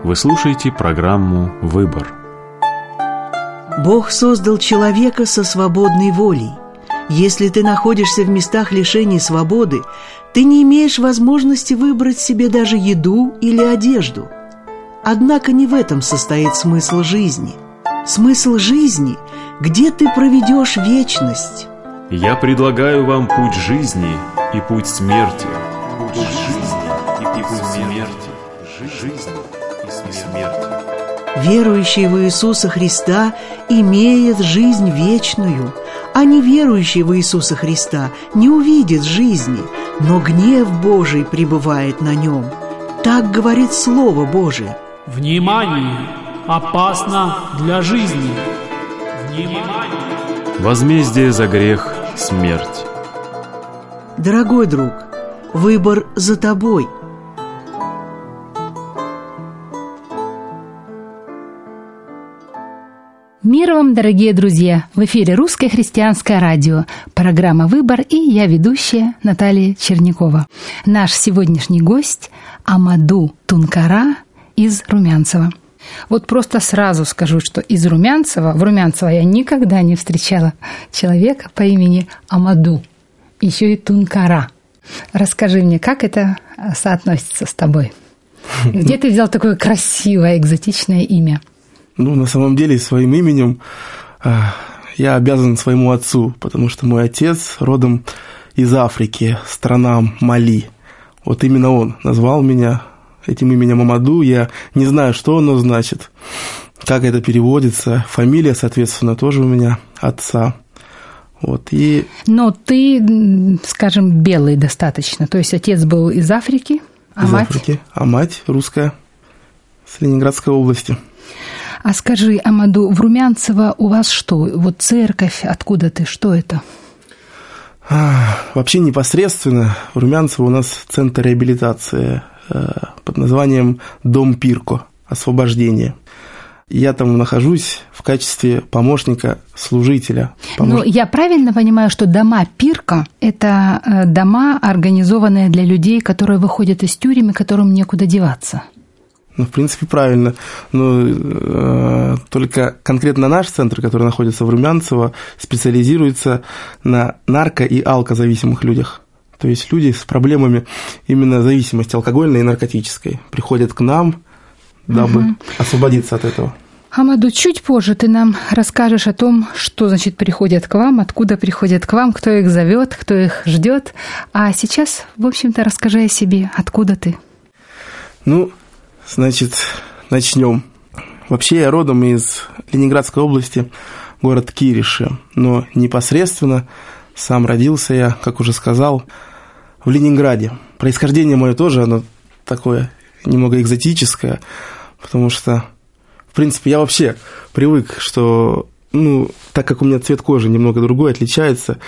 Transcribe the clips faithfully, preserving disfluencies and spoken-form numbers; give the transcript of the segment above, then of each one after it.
Вы слушаете программу «Выбор». Бог создал человека со свободной волей. Если ты находишься в местах лишения свободы, ты не имеешь возможности выбрать себе даже еду или одежду. Однако не в этом состоит смысл жизни. Смысл жизни – где ты проведешь вечность. Я предлагаю вам путь жизни и путь смерти. Путь жизни и путь смерти. Жизнь и смерть. Верующий в Иисуса Христа имеет жизнь вечную, а неверующий в Иисуса Христа не увидит жизни, но гнев Божий пребывает на нем. Так говорит Слово Божие. Внимание! Опасно для жизни! Внимание! Возмездие за грех – смерть. Дорогой друг, выбор за тобой. Мир вам, дорогие друзья! В эфире Русское христианское радио, программа «Выбор», и я, ведущая Наталья Чернякова. Наш сегодняшний гость – Амаду Тункара из Румянцева. Вот просто сразу скажу, что из Румянцева, в Румянцево я никогда не встречала человека по имени Амаду, еще и Тункара. Расскажи мне, как это соотносится с тобой? Где ты взял такое красивое, экзотичное имя? Ну, на самом деле, своим именем э, я обязан своему отцу, потому что мой отец родом из Африки, страна Мали. Вот именно он назвал меня этим именем Амаду. Я не знаю, что оно значит, как это переводится. Фамилия, соответственно, тоже у меня отца. Вот, и... Но ты, скажем, белый достаточно. То есть отец был из Африки, а из мать? Африки, а мать русская, с Ленинградской области. А скажи, Амаду, в Румянцево у вас что? Вот церковь, откуда ты, что это? А, вообще непосредственно в Румянцево у нас центр реабилитации э, под названием «Дом Пирко. Освобождение». Я там нахожусь в качестве помощника-служителя. Помощ... Ну, я правильно понимаю, что дома Пирко – это дома, организованные для людей, которые выходят из тюрем и которым некуда деваться? Ну, в принципе, правильно. Но э, только конкретно наш центр, который находится в Румянцево, специализируется на нарко- и алкозависимых людях. То есть люди с проблемами именно зависимости алкогольной и наркотической приходят к нам, дабы угу. освободиться от этого. Амаду, чуть позже ты нам расскажешь о том, что значит приходят к вам, откуда приходят к вам, кто их зовет, кто их ждет. А сейчас, в общем-то, расскажи о себе, откуда ты. Ну, значит, начнем. Вообще я родом из Ленинградской области, город Кириши, но непосредственно сам родился я, как уже сказал, в Ленинграде. Происхождение мое тоже, оно такое немного экзотическое, потому что, в принципе, я вообще привык, что, ну, так как у меня цвет кожи немного другой, отличается,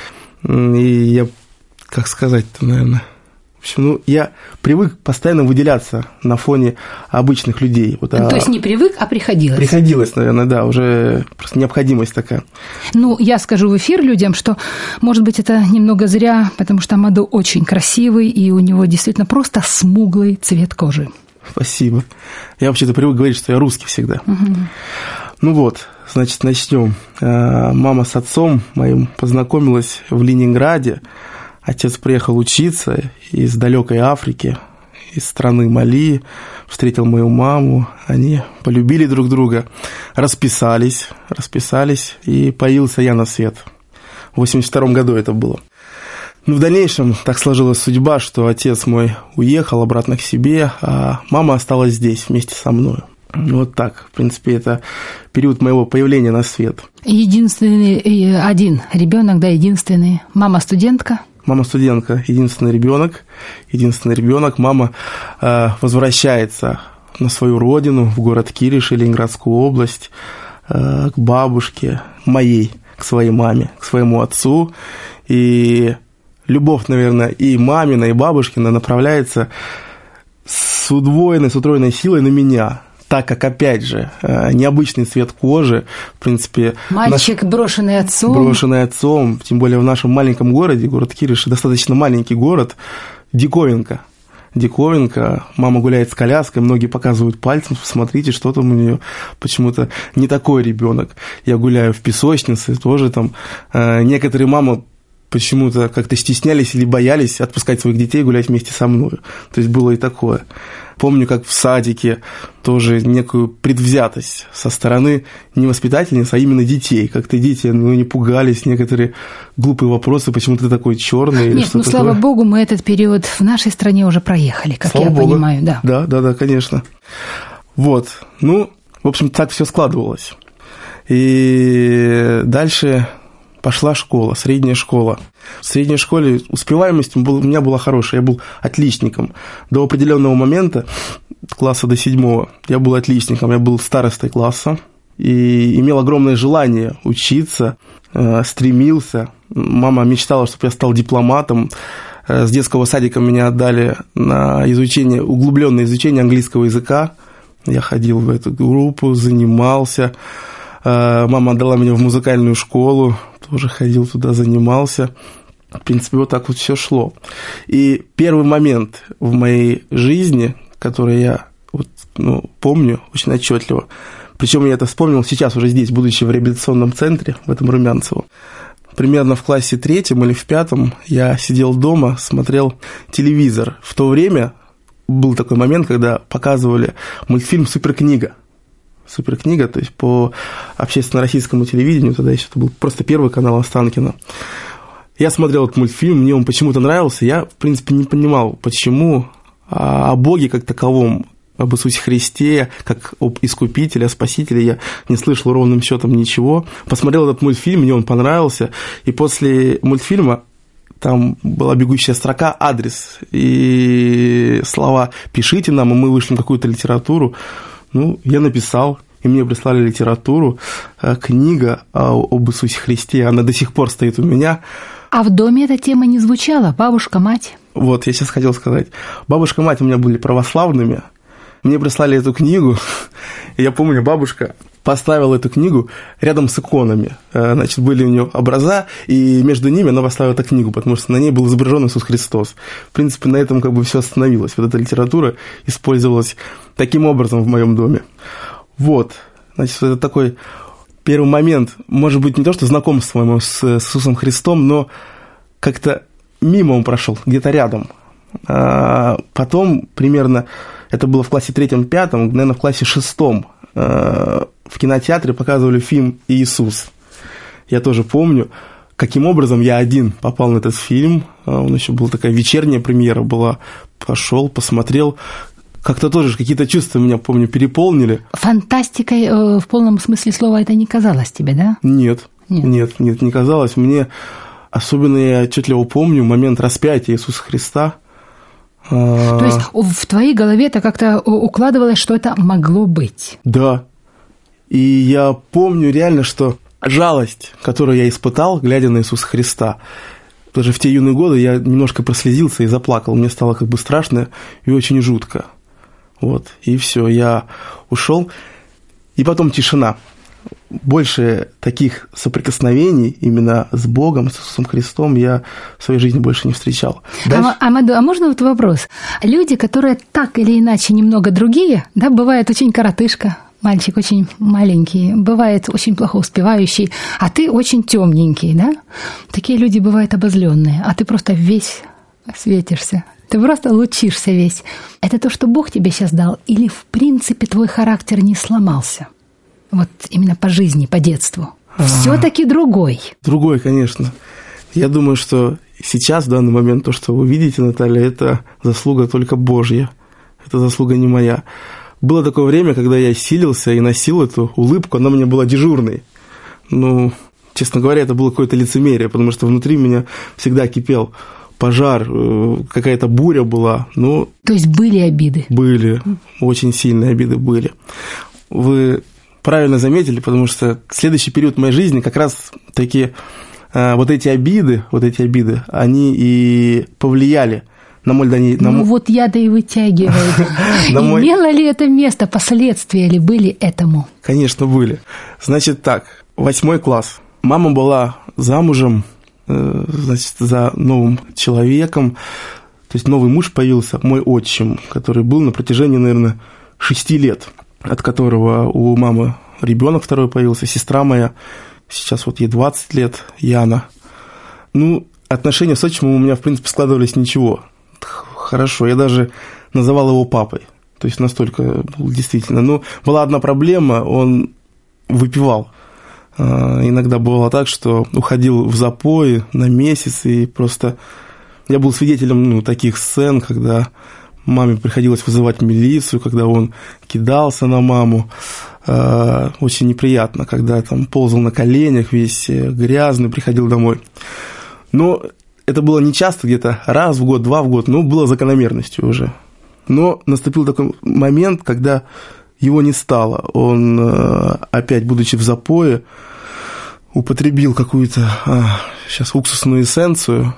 и я, как сказать-то, наверное... В общем, ну, я привык постоянно выделяться на фоне обычных людей. Вот, То а... есть не привык, а приходилось? Приходилось, наверное, да, уже просто необходимость такая. Ну, я скажу в эфир людям, что, может быть, это немного зря, потому что Амаду очень красивый, и у него действительно просто смуглый цвет кожи. Спасибо. Я вообще-то привык говорить, что я русский всегда. Угу. Ну вот, значит, начнем. Мама с отцом моим познакомилась в Ленинграде. Отец приехал учиться из далекой Африки, из страны Мали, встретил мою маму, они полюбили друг друга, расписались, расписались, и появился я на свет. В восемьдесят втором году это было. Но в дальнейшем так сложилась судьба, что отец мой уехал обратно к себе, а мама осталась здесь вместе со мной. Вот так, в принципе, это период моего появления на свет. Единственный один ребенок, да, единственный. Мама студентка? Мама студентка, единственный ребенок, единственный ребенок. Мама э, возвращается на свою родину, в город Кириши, Ленинградскую область, э, к бабушке моей, к своей маме, к своему отцу. И любовь, наверное, и мамина, и бабушкина направляется с удвоенной, с утроенной силой на меня. Так как, опять же, необычный цвет кожи, в принципе... Мальчик, наш... брошенный отцом. Брошенный отцом, тем более в нашем маленьком городе, город Кириши, достаточно маленький город, диковинка. диковинка. Мама гуляет с коляской, многие показывают пальцем, смотрите, что там у нее. Почему-то не такой ребенок. Я гуляю в песочнице, тоже там. Некоторые мамы почему-то как-то стеснялись или боялись отпускать своих детей гулять вместе со мной. То есть было и такое. Помню, как в садике тоже некую предвзятость со стороны не воспитательниц, а именно детей. Как-то дети ну, не пугались, некоторые глупые вопросы, почему ты такой черный. Нет, ну, слава богу, мы этот период в нашей стране уже проехали, как слава я богу. понимаю. Да. да, да, да, конечно. Вот, ну, в общем, так все складывалось. И дальше пошла школа, средняя школа. В средней школе успеваемость у меня была хорошая, я был отличником. До определенного момента, класса до седьмого, я был отличником, я был старостой класса и имел огромное желание учиться, стремился. Мама мечтала, чтобы я стал дипломатом. С детского садика меня отдали на изучение, углубленное изучение английского языка. Я ходил в эту группу, занимался. Мама отдала меня в музыкальную школу, тоже ходил туда, занимался. В принципе, вот так вот все шло. И первый момент в моей жизни, который я вот, ну, помню очень отчетливо, причем я это вспомнил сейчас уже здесь, будучи в реабилитационном центре, в этом Румянцево. Примерно в классе третьем или в пятом я сидел дома, смотрел телевизор. В то время был такой момент, когда показывали мультфильм «Суперкнига». Суперкнига, то есть по общественно-российскому телевидению, тогда еще это был просто первый канал Останкино. Я смотрел этот мультфильм, мне он почему-то нравился, я, в принципе, не понимал, почему, о Боге как таковом, об Иисусе Христе, как об Искупителе, о Спасителе я не слышал ровным счетом ничего. Посмотрел этот мультфильм, мне он понравился, и после мультфильма там была бегущая строка, адрес, и слова «пишите нам», и мы вышлем какую-то литературу. Ну, я написал, и мне прислали литературу, книга об Иисусе Христе, она до сих пор стоит у меня. А в доме эта тема не звучала? Бабушка, мать? Вот, я сейчас хотел сказать. Бабушка, мать у меня были православными, мне прислали эту книгу, и я помню, бабушка поставила эту книгу рядом с иконами. Значит, были у нее образа, и между ними она поставила эту книгу, потому что на ней был изображен Иисус Христос. В принципе, на этом как бы все остановилось. Вот эта литература использовалась таким образом в моем доме. Вот, значит, это такой первый момент, может быть, не то, что знакомство моему с Иисусом Христом, но как-то мимо он прошел, где-то рядом. А потом примерно, это было в классе третьем-пятом, наверное, в классе шестом, в кинотеатре показывали фильм «Иисус». Я тоже помню, каким образом я один попал на этот фильм. Он еще был, такая вечерняя премьера была. Пошел, посмотрел. Как-то тоже какие-то чувства меня, помню, переполнили. Фантастикой э, в полном смысле слова это не казалось тебе, да? Нет, нет, нет, нет, не казалось. Мне особенно я отчетливо помню момент распятия Иисуса Христа. То есть в твоей голове это как-то укладывалось, что это могло быть? Да. И я помню реально, что жалость, которую я испытал, глядя на Иисуса Христа, даже в те юные годы я немножко прослезился и заплакал. Мне стало как бы страшно и очень жутко. Вот, и все, я ушел. И потом тишина. Больше таких соприкосновений именно с Богом, с Иисусом Христом я в своей жизни больше не встречал. Дальше... А, Амаду, а можно вот вопрос? Люди, которые так или иначе немного другие, да, бывает очень коротышка, мальчик очень маленький, бывает очень плохо успевающий, а ты очень темненький, да? Такие люди бывают обозленные, а ты просто весь светишься. Ты просто лучишься весь. Это то, что Бог тебе сейчас дал? Или, в принципе, твой характер не сломался? Вот именно по жизни, по детству. Все-таки другой. Другой, конечно. Я думаю, что сейчас, в данный момент, то, что вы видите, Наталья, это заслуга только Божья. Это заслуга не моя. Было такое время, когда я силился и носил эту улыбку, она у меня была дежурной. Ну, честно говоря, это было какое-то лицемерие, потому что внутри меня всегда кипел пожар, какая-то буря была. Ну, то есть были обиды? Были, очень сильные обиды были. Вы правильно заметили, потому что следующий период моей жизни как раз таки вот эти обиды, вот эти обиды, они и повлияли на мой... На ну мой... вот я-то и вытягиваю. Имело ли это место, последствия ли были этому? Конечно, были. Значит так, восьмой класс. Мама была замужем, значит, за новым человеком. То есть новый муж появился, мой отчим, который был на протяжении, наверное, шести лет, от которого у мамы ребенок второй появился, сестра моя, сейчас вот ей двадцать лет, Яна. Ну, отношения с отчимом у меня, в принципе, складывались ничего. Хорошо, я даже называл его папой. То есть настолько был действительно. Но была одна проблема, он выпивал. Иногда бывало так, что уходил в запой на месяц, и просто я был свидетелем ну, таких сцен, когда маме приходилось вызывать милицию, когда он кидался на маму. Очень неприятно, когда там ползал на коленях, весь грязный, приходил домой. Но это было не часто, где-то раз в год, два в год, но было закономерностью уже. Но наступил такой момент, когда его не стало. Он, опять, будучи в запое, употребил какую-то сейчас уксусную эссенцию,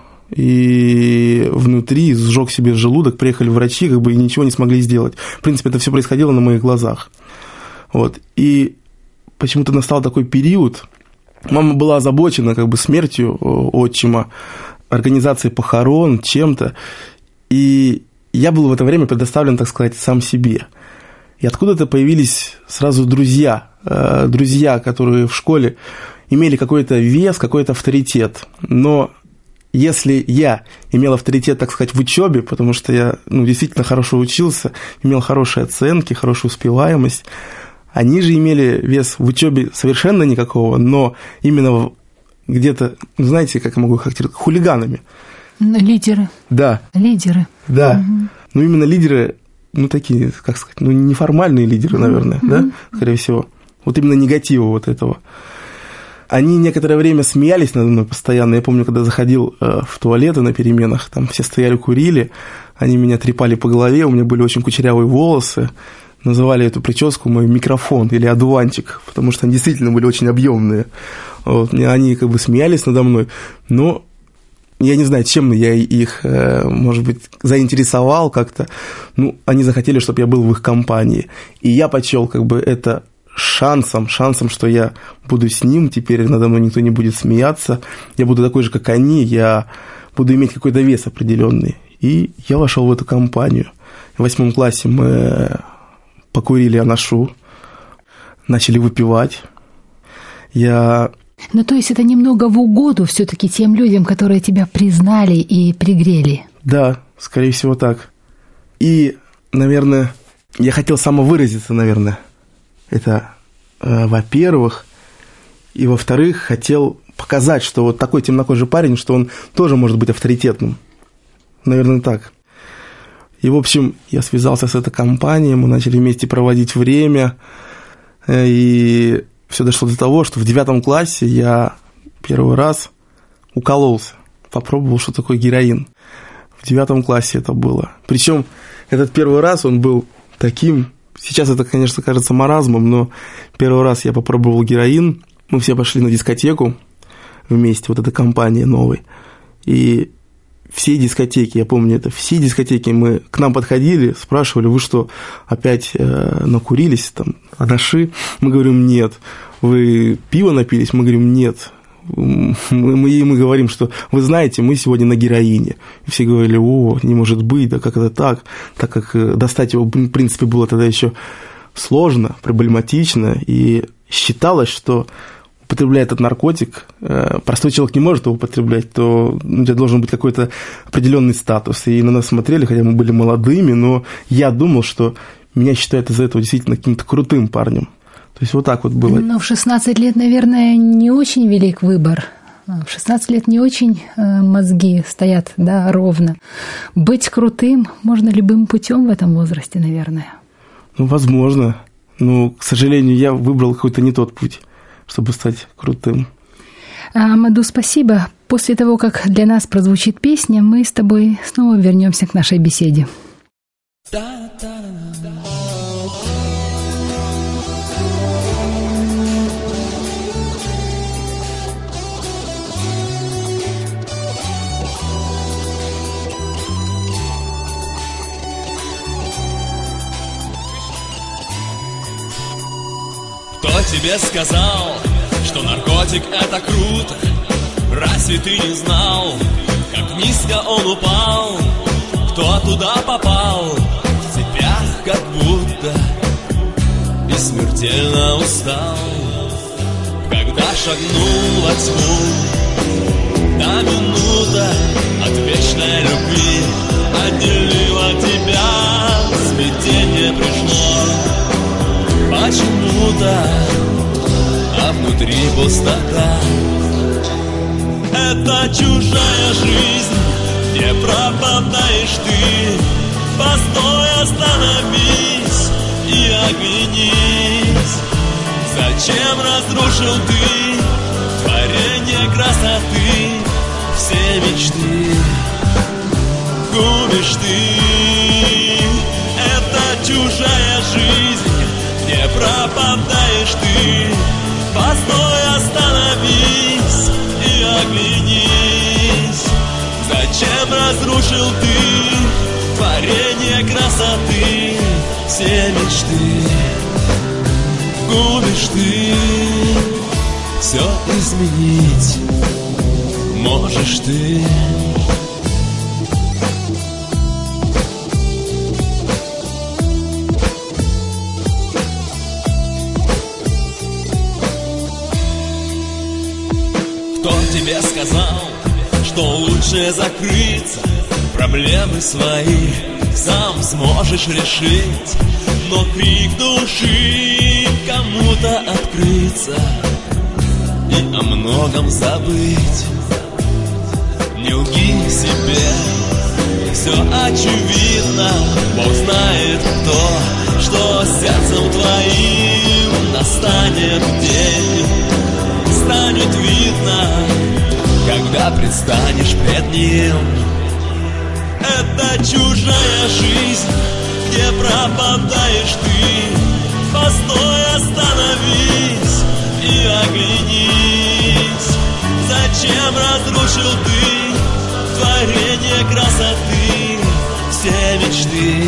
и внутри сжег себе желудок, приехали врачи, как бы и ничего не смогли сделать. В принципе, это все происходило на моих глазах. Вот. И почему-то настал такой период. Мама была озабочена как бы смертью отчима, организацией похорон, чем-то. И я был в это время предоставлен, так сказать, сам себе. И откуда-то появились сразу друзья, друзья, которые в школе имели какой-то вес, какой-то авторитет. Но если я имел авторитет, так сказать, в учебе, потому что я ну, действительно хорошо учился, имел хорошие оценки, хорошую успеваемость, они же имели вес в учебе совершенно никакого, но именно где-то, знаете, как я могу характеризовать, хулиганами. Лидеры. Да. Лидеры. Да. Угу. Ну, именно лидеры, ну, такие, как сказать, ну, неформальные лидеры, наверное, угу. да, скорее всего. Вот именно негатива вот этого. Они некоторое время смеялись надо мной постоянно. Я помню, когда заходил в туалеты на переменах, там все стояли, курили, они меня трепали по голове, у меня были очень кучерявые волосы, называли эту прическу мой микрофон или одуванчик, потому что они действительно были очень объемные. Вот. Они как бы смеялись надо мной, но я не знаю, чем я их, может быть, заинтересовал как-то. Ну, они захотели, чтобы я был в их компании. И я почел как бы это шансом, шансом, что я буду с ним, теперь надо мной никто не будет смеяться, я буду такой же, как они, я буду иметь какой-то вес определенный. И я вошел в эту компанию. В восьмом классе мы покурили анашу, начали выпивать. Я... Ну, то есть это немного в угоду все-таки тем людям, которые тебя признали и пригрели. Да, скорее всего так. И, наверное, я хотел самовыразиться, наверное. Это, э, во-первых, и, во-вторых, хотел показать, что вот такой темнокожий парень, что он тоже может быть авторитетным. Наверное, так. И, в общем, я связался с этой компанией, мы начали вместе проводить время, э, и все дошло до того, что в девятом классе я первый раз укололся, попробовал, что такое героин. В девятом классе это было. Причем этот первый раз, он был таким... Сейчас это, конечно, кажется маразмом, но первый раз я попробовал героин, мы все пошли на дискотеку вместе, вот эта компания новой, и все дискотеки, я помню это, все дискотеки, мы к нам подходили, спрашивали, вы что, опять э, накурились, там, анаши? Мы говорим, нет. Вы пиво напились? Мы говорим, нет. Мы, мы, мы говорим, что вы знаете, мы сегодня на героине. И все говорили, о, не может быть, да как это так, так как достать его, в принципе, было тогда еще сложно, проблематично, и считалось, что употребляя этот наркотик, простой человек не может его употреблять, то у тебя должен быть какой-то определенный статус. И на нас смотрели, хотя мы были молодыми, но я думал, что меня считают из-за этого действительно каким-то крутым парнем. То есть вот так вот было. Но в шестнадцать лет, наверное, не очень велик выбор. В шестнадцать лет не очень мозги стоят, да, ровно. Быть крутым можно любым путем в этом возрасте, наверное. Ну, возможно. Но, к сожалению, я выбрал какой-то не тот путь, чтобы стать крутым. Амаду, спасибо. После того, как для нас прозвучит песня, мы с тобой снова вернемся к нашей беседе. Кто тебе сказал, что наркотик это круто? Разве ты не знал, как низко он упал? кто туда попал, в цепях как будто и смертельно устал. Когда шагнул во тьму, та минута от вечной любви отделила тебя, смятение пришло почему-то, а внутри пустота. Это чужая жизнь, не пропадаешь ты. Постой, остановись и оглянись. Зачем разрушил ты творение красоты? Все мечты губишь ты. Это чужая жизнь, не пропадаешь ты. Постой, остановись и оглянись. Зачем разрушил ты творение красоты? Все мечты губишь ты. Все изменить можешь ты. Кто тебе сказал, что лучше закрыться? Проблемы свои сам сможешь решить. Но крик души кому-то открыться и о многом забыть. Не лги себе, все очевидно. Бог знает кто, что сердцем твоим настанет день. Станет видно, когда предстанешь пред ним. Это чужая жизнь, где пропадаешь ты. Постой, остановись и оглянись. Зачем разрушил ты творение красоты? Все мечты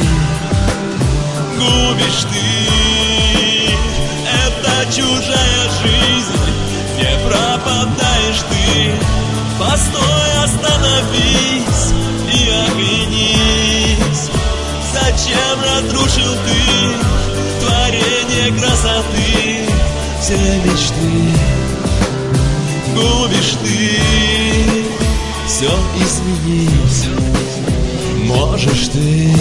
губишь ты. Это чужая жизнь, не пропадаешь ты. Постой, остановись и оглянись. Зачем разрушил ты творение красоты? Все мечты губишь ты. Все изменить можешь ты.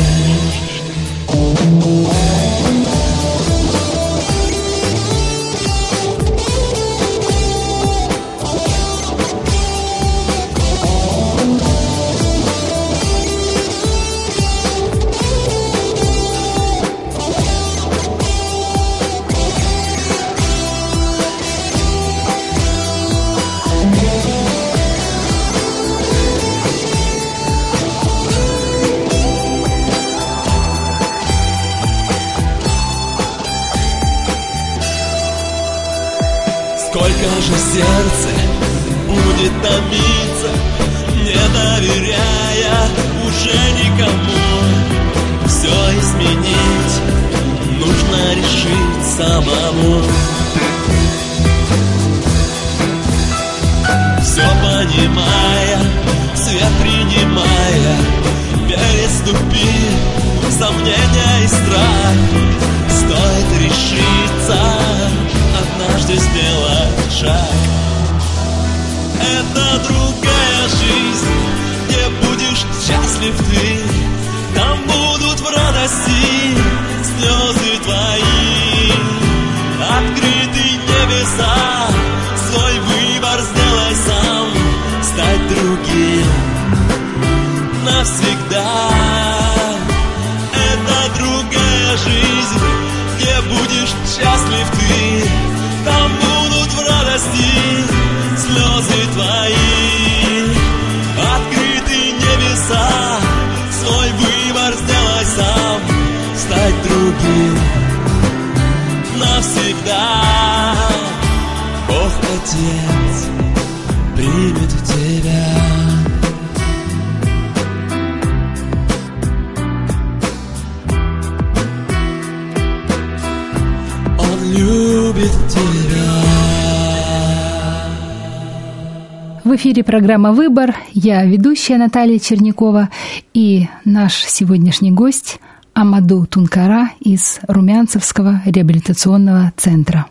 Сколько же сердце будет томиться, не доверяя уже никому. Все изменить нужно решить самому. Все понимая, свет принимая, переступи сомнения и страх. Стоит решиться однажды сделать шаг. Это другая жизнь, где будешь счастлив ты. Там будут в радости слезы твои. Открыты небеса, свой выбор сделай сам. Стать другим навсегда. Это другая жизнь, где будешь счастлив ты. Там будут в радости слезы твои. Открыты небеса, свой выбор сделай сам. Стать другим навсегда. Бог Отец примет тебя. Вы В эфире программа «Выбор». Я ведущая Наталья Чернякова и наш сегодняшний гость Амаду Тункара из Румянцевского реабилитационного центра.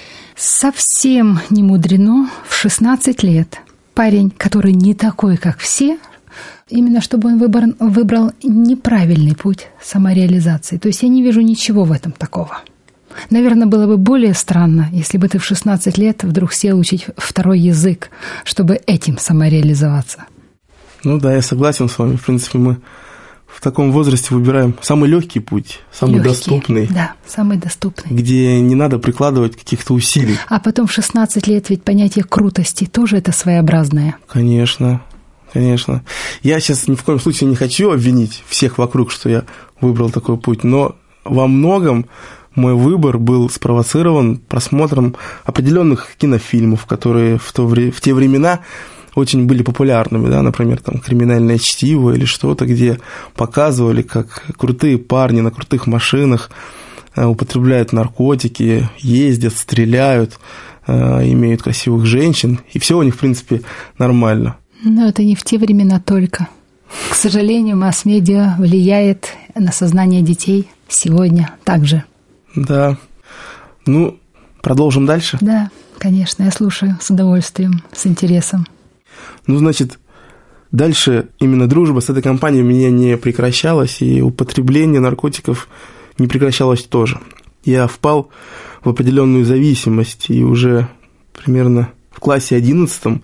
Совсем не мудрено в шестнадцать лет парень, который не такой, как все, именно чтобы он выбор, выбрал неправильный путь самореализации. То есть я не вижу ничего в этом такого. Наверное, было бы более странно, если бы ты в шестнадцать лет вдруг сел учить второй язык, чтобы этим самореализоваться. Ну да, я согласен с вами. В принципе, мы в таком возрасте выбираем самый легкий путь, самый Легкий, доступный. Да, самый доступный. Где не надо прикладывать каких-то усилий. А потом в шестнадцать лет ведь понятие крутости тоже это своеобразное. Конечно, конечно. Я сейчас ни в коем случае не хочу обвинить всех вокруг, что я выбрал такой путь, но во многом мой выбор был спровоцирован просмотром определенных кинофильмов, которые в, то вре- в те времена очень были популярными, да, например, там «Криминальное чтиво» или что-то, где показывали, как крутые парни на крутых машинах употребляют наркотики, ездят, стреляют, имеют красивых женщин, и все у них, в принципе, нормально. Но это не в те времена только. К сожалению, масс-медиа влияет на сознание детей сегодня также. Да. Ну, продолжим дальше? Да, конечно, я слушаю с удовольствием, с интересом. Ну, значит, дальше именно дружба с этой компанией у меня не прекращалась, и употребление наркотиков не прекращалось тоже. Я впал в определенную зависимость, и уже примерно в классе одиннадцатом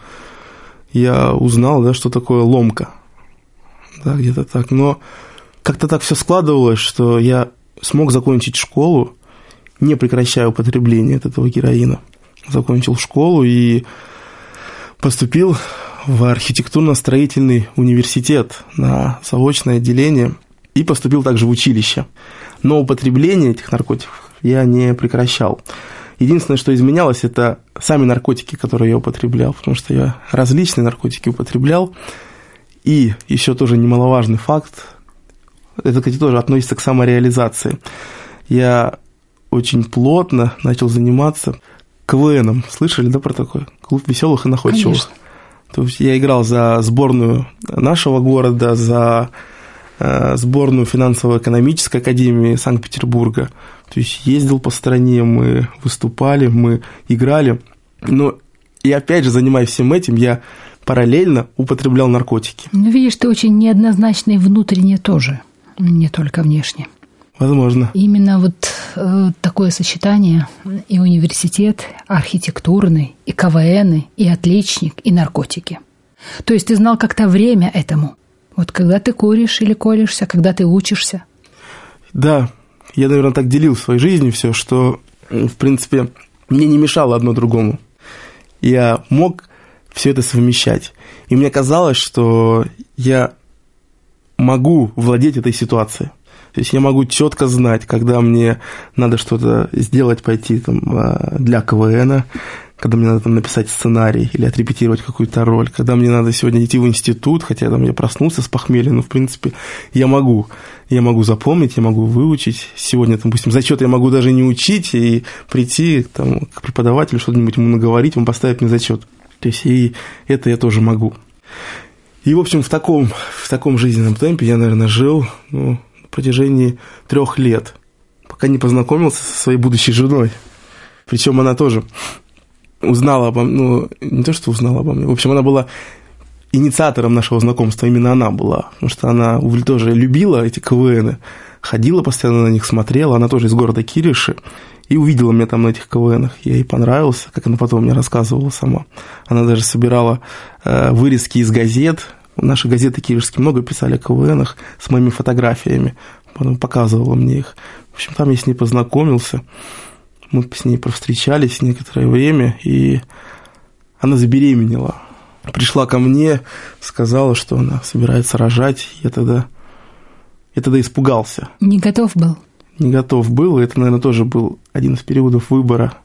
я узнал, да, что такое ломка. Да, где-то так. Но как-то так все складывалось, что я смог закончить школу, не прекращая употребление от этого героина. Закончил школу и поступил в архитектурно-строительный университет на заочное отделение и поступил также в училище. Но употребление этих наркотиков я не прекращал. Единственное, что изменялось, это сами наркотики, которые я употреблял, потому что я различные наркотики употреблял. И еще тоже немаловажный факт, это, кстати, тоже относится к самореализации. Я очень плотно начал заниматься КВНом. Слышали, да, про такой? Клуб веселых и находчивых. Конечно. То есть я играл за сборную нашего города, за э, сборную финансово-экономической академии Санкт-Петербурга. То есть ездил по стране, мы выступали, мы играли. Но и опять же, занимаясь всем этим, я параллельно употреблял наркотики. Ну, видишь, ты очень неоднозначный внутренне тоже, не только внешне. Возможно. Именно вот э, такое сочетание и университет, архитектурный, и КВН, и отличник, и наркотики. То есть ты знал как-то время этому. Вот когда ты куришь или колешься, когда ты учишься. Да, я, наверное, так делил в своей жизни все, что, в принципе, мне не мешало одно другому. Я мог все это совмещать. И мне казалось, что я могу владеть этой ситуацией. То есть я могу четко знать, когда мне надо что-то сделать, пойти там, для КВНа, когда мне надо там, написать сценарий или отрепетировать какую-то роль, когда мне надо сегодня идти в институт, хотя там, я проснулся с похмелья, но в принципе я могу. Я могу запомнить, я могу выучить. Сегодня, допустим, зачет я могу даже не учить и прийти там, к преподавателю, что-нибудь ему наговорить, он поставит мне зачет. То есть и это я тоже могу. И, в общем, в таком, в таком жизненном темпе я, наверное, жил ну, на протяжении трех лет, пока не познакомился со своей будущей женой. Причем она тоже узнала обо мне, ну, не то, что узнала обо мне, в общем, она была инициатором нашего знакомства, именно она была, потому что она тоже любила эти КВНы, ходила постоянно на них, смотрела, она тоже из города Кириши, и увидела меня там на этих КВНах. Я ей понравился, как она потом мне рассказывала сама. Она даже собирала э, вырезки из газет. Наши газеты киришские много писали о КВНах с моими фотографиями. Потом показывала мне их. В общем, там я с ней познакомился. Мы с ней провстречались некоторое время, и она забеременела. Пришла ко мне, сказала, что она собирается рожать. Я тогда, я тогда испугался. Не готов был? Не готов был, и это, наверное, тоже был один из периодов выбора.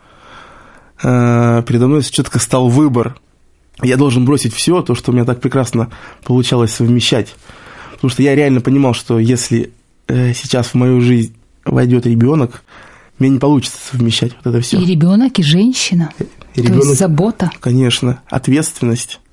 Передо мной четко стал выбор. Я должен бросить все то, что у меня так прекрасно получалось совмещать. Потому что я реально понимал, что если сейчас в мою жизнь войдет ребенок, мне не получится совмещать вот это все. И ребенок, и женщина. И ребенок, то есть забота. Конечно, ответственность.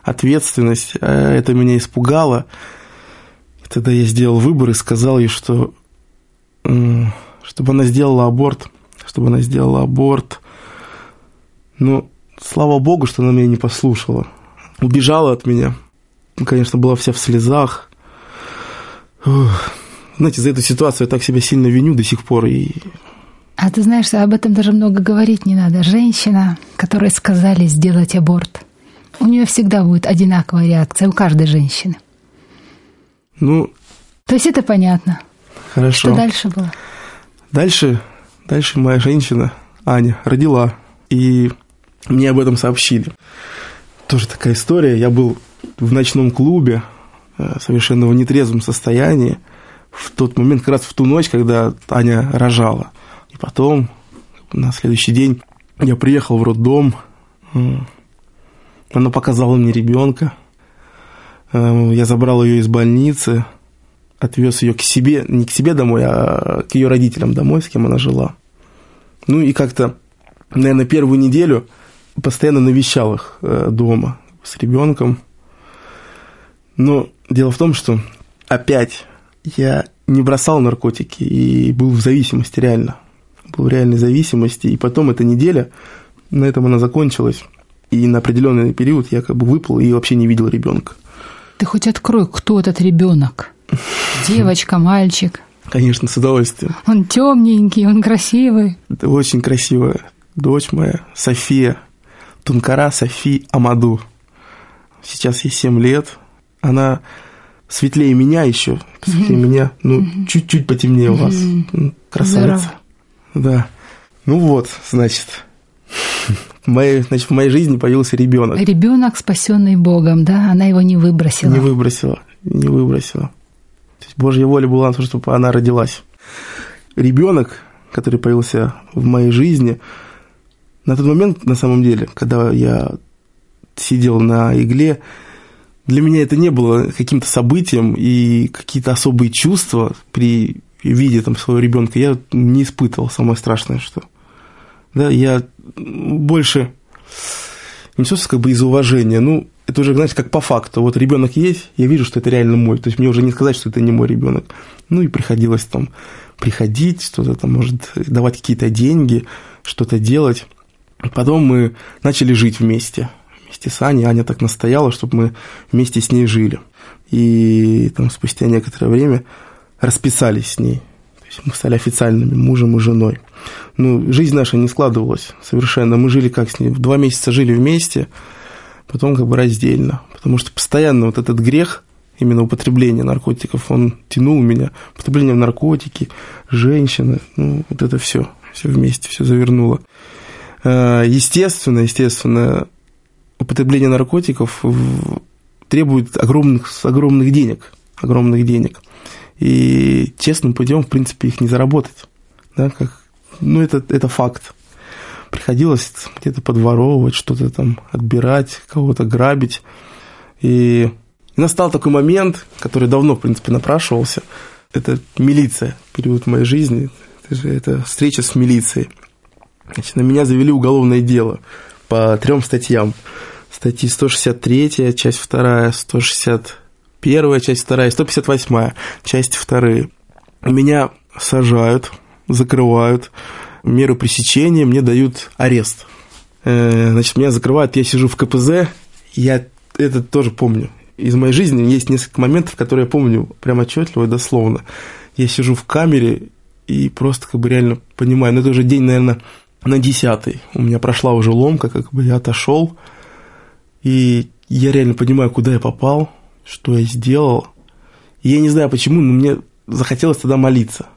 ответственность. Это меня испугало. И тогда я сделал выбор и сказал ей, что чтобы она сделала аборт, чтобы она сделала аборт. Но слава богу, что она меня не послушала. Убежала от меня. Конечно, была вся в слезах. Ух. Знаете, за эту ситуацию я так себя сильно виню до сих пор. И... А ты знаешь, об этом даже много говорить не надо. Женщина, которой сказали сделать аборт, у нее всегда будет одинаковая реакция, у каждой женщины. Ну... То есть это понятно. Хорошо. Что дальше было? Дальше, дальше моя женщина, Аня, родила. И мне об этом сообщили. Тоже такая история. Я был в ночном клубе, совершенно в нетрезвом состоянии, в тот момент, как раз в ту ночь, когда Аня рожала. И потом, на следующий день, я приехал в роддом, она показала мне ребенка, я забрал ее из больницы, отвез ее к себе, не к себе домой, а к ее родителям домой, с кем она жила. Ну и как-то, наверное, первую неделю постоянно навещал их дома с ребенком. Но дело в том, что опять я не бросал наркотики и был в зависимости реально. Был в реальной зависимости. И потом эта неделя, на этом она закончилась. И на определенный период я как бы выпал и вообще не видел ребенка. Ты хоть открой, кто этот ребенок? Девочка, мальчик? Конечно, с удовольствием. Он темненький, он красивый. Это очень красивая дочь моя, София. Тункара Софи Амаду. Сейчас ей семь лет. Она светлее меня еще, светлее mm-hmm. меня, ну, mm-hmm. чуть-чуть потемнее mm-hmm. вас. Красавица. Здорово. Да. Ну вот, значит, в моей, значит, в моей жизни появился ребенок. Ребенок, спасенный Богом, да? Она его не выбросила. Не выбросила, не выбросила. То есть Божья воля была на то, чтобы она родилась. Ребенок, который появился в моей жизни, на тот момент, на самом деле, когда я сидел на игле, для меня это не было каким-то событием, и какие-то особые чувства при виде там своего ребенка я не испытывал. Самое страшное, что да, я больше не чувствую как бы из уважения. Ну, это уже, знаете, как по факту. Вот ребенок есть, я вижу, что это реально мой. То есть мне уже не сказать, что это не мой ребенок. Ну и приходилось там приходить, что-то там, может, давать какие-то деньги, что-то делать. Потом мы начали жить вместе. Вместе с Аней. Аня так настояла, чтобы мы вместе с ней жили. И там спустя некоторое время расписались с ней. То есть мы стали официальными мужем и женой. Ну, жизнь наша не складывалась совершенно. Мы жили как с ней? Два месяца жили вместе, потом как бы раздельно. Потому что постоянно вот этот грех, именно употребление наркотиков, он тянул меня. Употребление в наркотики, женщины, ну, вот это все, все вместе, все завернуло. Естественно, естественно, употребление наркотиков требует огромных, огромных денег, огромных денег. И честным путем, в принципе, их не заработать. Да, как, ну, это, это факт. Приходилось где-то подворовывать, что-то там отбирать, кого-то грабить. И настал такой момент, который давно, в принципе, напрашивался. Это милиция, период моей жизни. Это же это встреча с милицией. Значит, на меня завели уголовное дело по трем статьям. Статьи сто шестьдесят третья, часть вторая, сто шестьдесят первая, часть вторая, сто пятьдесят восьмая, часть вторая. Меня сажают, закрывают, меры пресечения, мне дают арест. Значит, меня закрывают, я сижу в ка пэ зэ, я это тоже помню. Из моей жизни есть несколько моментов, которые я помню прям отчетливо и дословно. Я сижу в камере и просто как бы реально понимаю, ну это уже день, наверное, на десятый. У меня прошла уже ломка, как бы я отошел, и я реально понимаю, куда я попал, что я сделал. И я не знаю почему, но мне захотелось тогда молиться.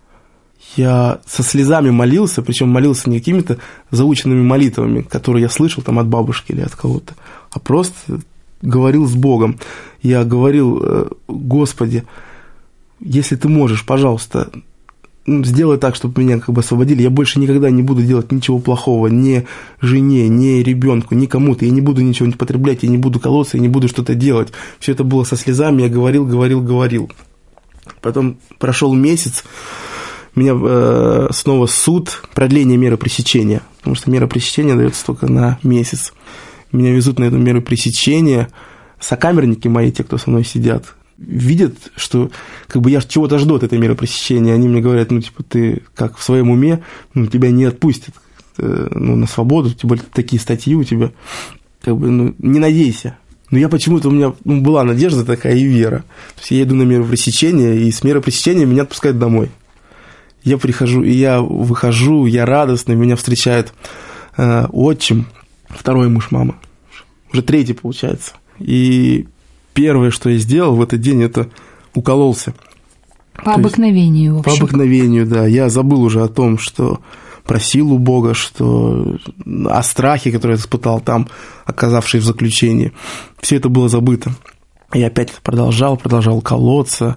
Я со слезами молился, причем молился не какими-то заученными молитвами, которые я слышал там от бабушки или от кого-то, а просто говорил с Богом. Я говорил: Господи, если ты можешь, пожалуйста, сделай так, чтобы меня как бы освободили. Я больше никогда не буду делать ничего плохого ни жене, ни ребенку, ни кому-то. Я не буду ничего не потреблять, я не буду колоться, я не буду что-то делать. Все это было со слезами, я говорил, говорил, говорил. Потом прошел месяц, меня э, снова суд, продление меры пресечения, потому что мера пресечения дается только на месяц. меня везут на эту меру пресечения, сокамерники мои, те, кто со мной сидят, видят, что как бы я чего-то жду от этой меры пресечения. Они мне говорят, ну, типа, ты как в своем уме, ну, тебя не отпустят, ну, на свободу, тем более такие статьи у тебя, как бы, ну, не надейся. Но я почему-то, у меня ну, была надежда такая и вера. То есть я иду на меру пресечения, и с меры пресечения меня отпускают домой. Я прихожу, и я выхожу, я радостный, меня встречает э, отчим, второй муж мамы, уже третий, получается. И первое, что я сделал в этот день, это укололся. По То обыкновению, есть, в общем. По обыкновению, да. Я забыл уже о том, что просил у Бога, что о страхе, который я испытал там, оказавшись в заключении. Все это было забыто. Я опять продолжал, продолжал колоться.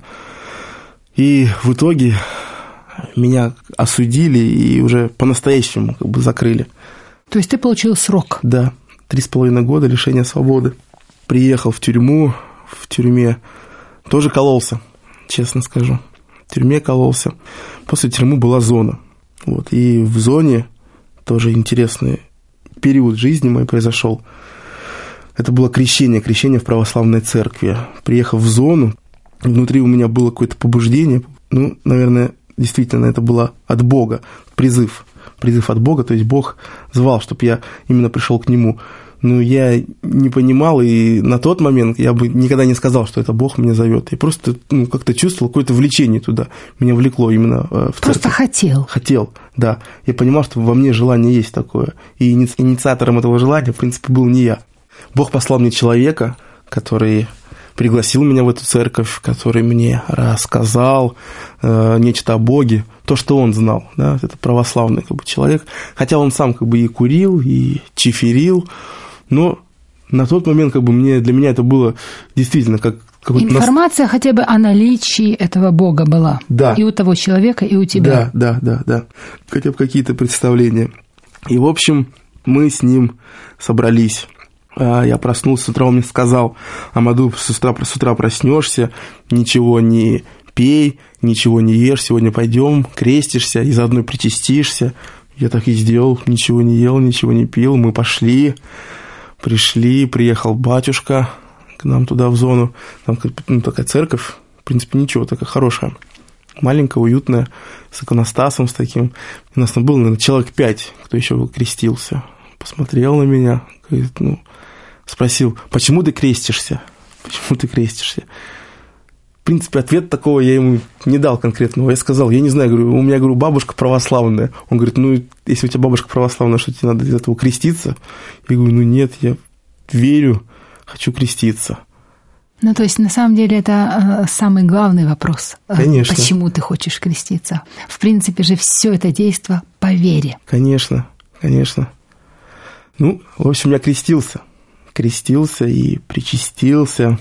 И в итоге меня осудили и уже по-настоящему как бы закрыли. То есть ты получил срок? Да, три с половиной года лишения свободы. Приехал в тюрьму, в тюрьме тоже кололся, честно скажу. В тюрьме кололся. После тюрьмы была зона. Вот. И в зоне тоже интересный период жизни мой произошел. Это было крещение, крещение в православной церкви. Приехав в зону, внутри у меня было какое-то побуждение. Ну, наверное, действительно, это было от Бога, призыв. Призыв от Бога, то есть Бог звал, чтобы я именно пришел к Нему. Но я не понимал, и на тот момент я бы никогда не сказал, что это Бог меня зовет. Я просто ну, как-то чувствовал какое-то влечение туда. Меня влекло именно в церковь. Просто хотел. Хотел, да. Я понимал, что во мне желание есть такое. И инициатором этого желания, в принципе, был не я. Бог послал мне человека, который пригласил меня в эту церковь, который мне рассказал э, нечто о Боге, то, что он знал, да, это православный как бы, человек, хотя он сам как бы и курил, и чиферил, но на тот момент как бы мне, для меня это было действительно как... Информация нас... хотя бы о наличии этого Бога была, да. И у того человека, и у тебя. Да, да, да, да, хотя бы какие-то представления. И, в общем, мы с ним собрались. Я проснулся с утра, он мне сказал: Амаду, с утра, с утра проснешься, ничего не пей, ничего не ешь, сегодня пойдем, крестишься и заодно причастишься. Я так и сделал, ничего не ел, ничего не пил, мы пошли, пришли, приехал батюшка к нам туда в зону, там ну, такая церковь, в принципе, ничего, такая хорошая, маленькая, уютная, с иконостасом, с таким. У нас там было, наверное, человек пять, кто еще крестился. Посмотрел на меня, говорит, ну... Спросил, почему ты крестишься? Почему ты крестишься? В принципе, ответ такого я ему не дал конкретного. Я сказал, я не знаю, говорю, у меня, говорю, бабушка православная. Он говорит, ну, если у тебя бабушка православная, что тебе надо из этого креститься? Я говорю, ну, нет, я верю, хочу креститься. Ну, то есть, на самом деле, это э, самый главный вопрос. Конечно. Почему ты хочешь креститься? В принципе же, все это действо по вере. Конечно, конечно. Ну, в общем, я крестился. крестился и причастился.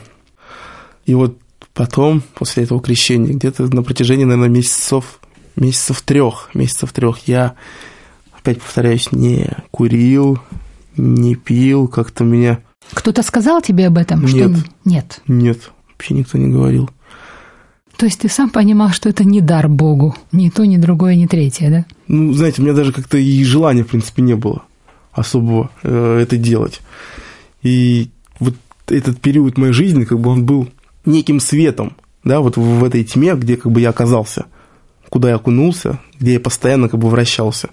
И вот потом, после этого крещения, где-то на протяжении, наверное, месяцев, месяцев трех, месяцев трех я, опять повторяюсь, не курил, не пил, как-то меня... Кто-то сказал тебе об этом? Нет. Что... Нет. Нет, вообще никто не говорил. То есть ты сам понимал, что это не дар Богу, ни то, ни другое, ни третье, да? Ну, знаете, у меня даже как-то и желания, в принципе, не было особого э, это делать. И вот этот период моей жизни, как бы он был неким светом, да, вот в этой тьме, где как бы я оказался, куда я окунулся, где я постоянно как бы вращался.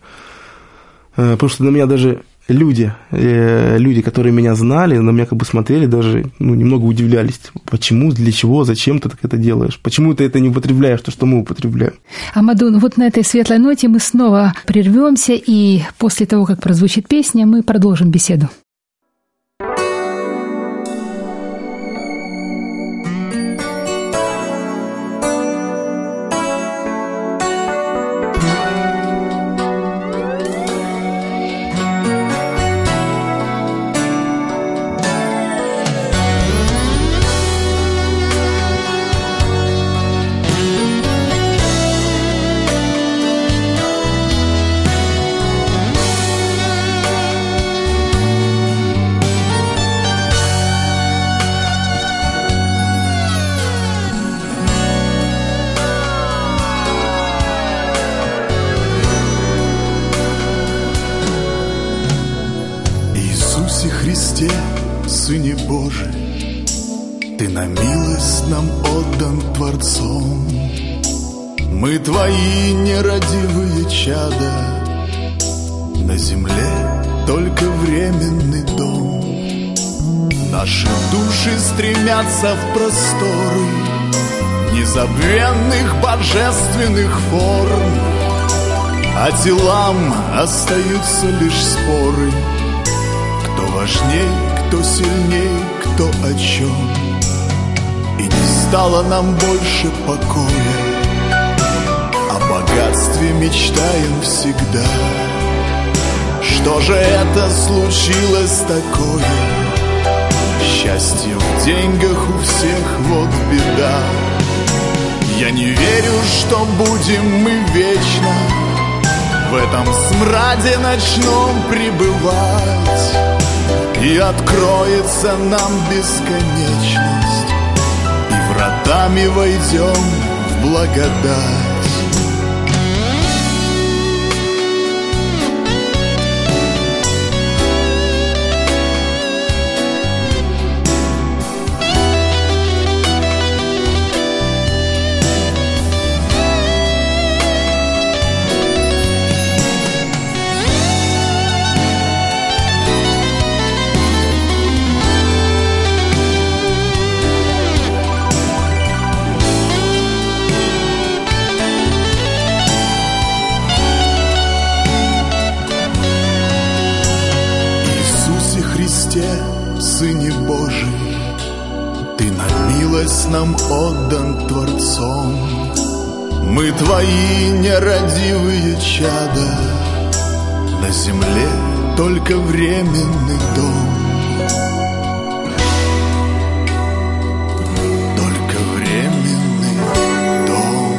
Потому что на меня даже люди, люди, которые меня знали, на меня как бы смотрели, даже ну, немного удивлялись. Почему, для чего, зачем ты так это делаешь? Почему ты это не употребляешь, то, что мы употребляем? Амаду, ну вот на этой светлой ноте мы снова прервемся, и после того, как прозвучит песня, мы продолжим беседу. на милость нам отдан Творцом. Мы твои нерадивые чада, на земле только временный дом. Наши души стремятся в просторы незабвенных божественных форм, а телам остаются лишь споры: кто важней, кто сильней, кто о чем. И не стало нам больше покоя, о богатстве мечтаем всегда. Что же это случилось такое? Счастье в деньгах у всех, вот беда. Я не верю, что будем мы вечно в этом смраде ночном пребывать, и откроется нам бесконечность, и вратами войдем в благодать. Сыне Божий, ты на милость нам отдан Творцом. Мы твои нерадивые чада, на земле только временный дом. Только временный дом.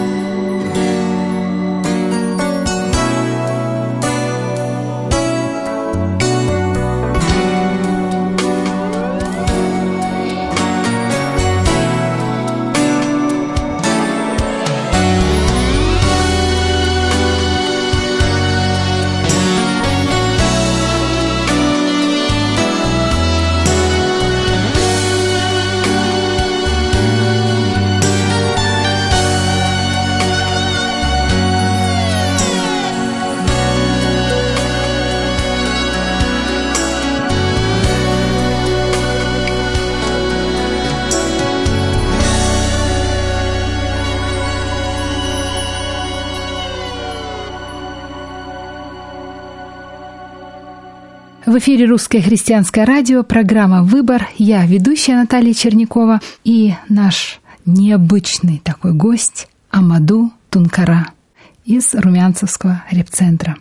В эфире Русское христианское радио, программа «Выбор». Я ведущая Наталья Чернякова и наш необычный такой гость Амаду Тункара из Румянцевского репцентра.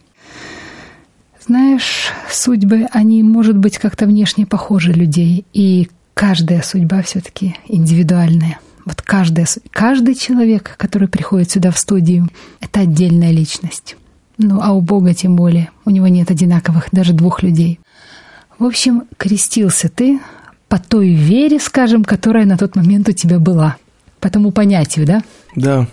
Знаешь, судьбы, они, может быть, как-то внешне похожи людей, и каждая судьба все-таки индивидуальная. Вот каждая, каждый человек, который приходит сюда в студию, это отдельная личность. Ну, а у Бога тем более. У него нет одинаковых даже двух людей. В общем, крестился ты по той вере, скажем, которая на тот момент у тебя была. По тому понятию, да? Да.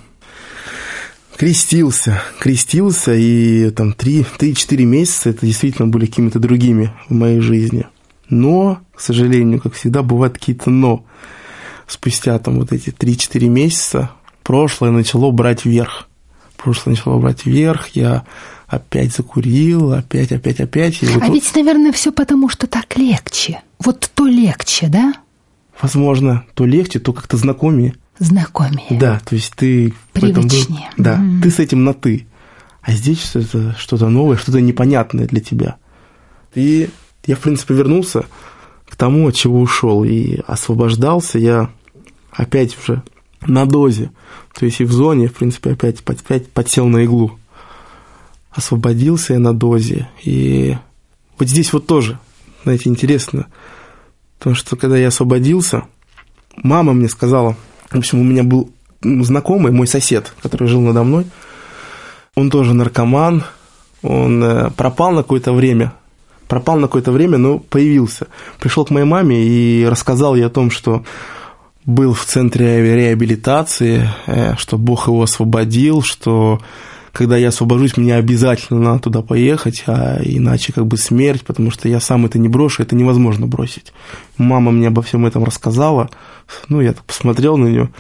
Крестился. Крестился, и там три-четыре месяца это действительно были какими-то другими в моей жизни. Но, к сожалению, как всегда, бывают какие-то «но». Спустя там вот эти три-четыре месяца прошлое начало брать вверх. Прошлое начало брать вверх, я опять закурил, опять, опять, опять. И вот а вот... ведь, наверное, все потому, что так легче. Вот то легче, да? Возможно, то легче, то как-то знакомее. Знакомее. Да, то есть ты... Привычнее. Был... Да, mm-hmm. ты с этим на «ты». А здесь это что-то новое, что-то непонятное для тебя. И я, в принципе, вернулся к тому, от чего ушел. И освобождался я опять уже на дозе. То есть и в зоне, в принципе, опять, опять подсел на иглу. Освободился я на дозе. И вот здесь вот тоже, знаете, интересно. Потому что когда я освободился, мама мне сказала, в общем, у меня был знакомый, мой сосед, который жил надо мной. Он тоже наркоман. Он пропал на какое-то время. Пропал на какое-то время, но появился. Пришел к моей маме и рассказал ей о том, что был в центре реабилитации, что Бог его освободил, что когда я освобожусь, мне обязательно надо туда поехать, а иначе как бы смерть, потому что я сам это не брошу, это невозможно бросить. Мама мне обо всем этом рассказала, ну, я так посмотрел на нее